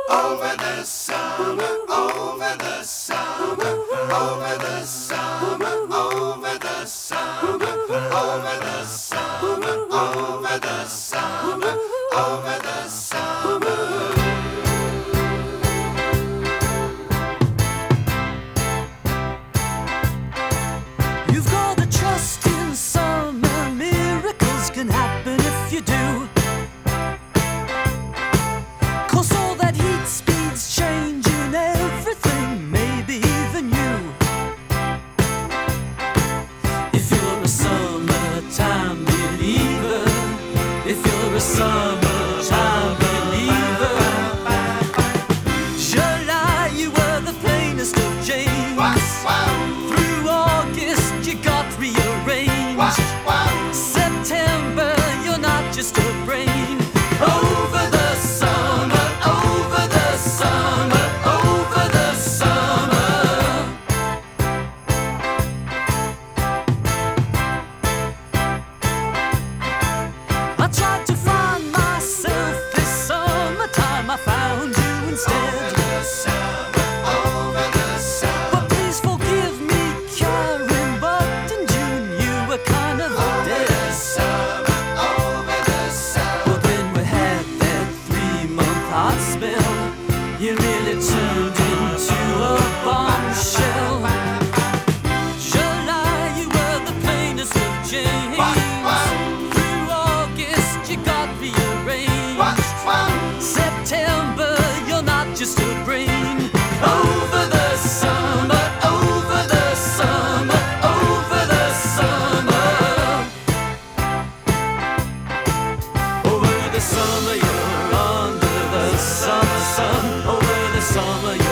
over the summer, over the summer, over the summer, over the summer, over the summer, over the summer, over the summer. You've got to trust in summer, miracles can happen if you do. 'Cause all that heat speed's changing everything, maybe even you. If you're a summertime believer, if you're a summertime believer, July you were the plainest of James. Through August you got rearranged. September you're not just a brain. Over the summer, over the summer, over the summer. I tried to find myself this summertime, I found you instead. Over the summer, over the summer. But please forgive me, Karen, but in June you were kind of dead. Over the summer, over the summer. But then we had that 3-month hot spell. You really turned into a bombshell. July, you were the plainest of James. Through August, you got rearranged. September, you're not just a brain. Over the summer, over the summer, over the summer. Over the summer, you're under the summer sun. Over the summer,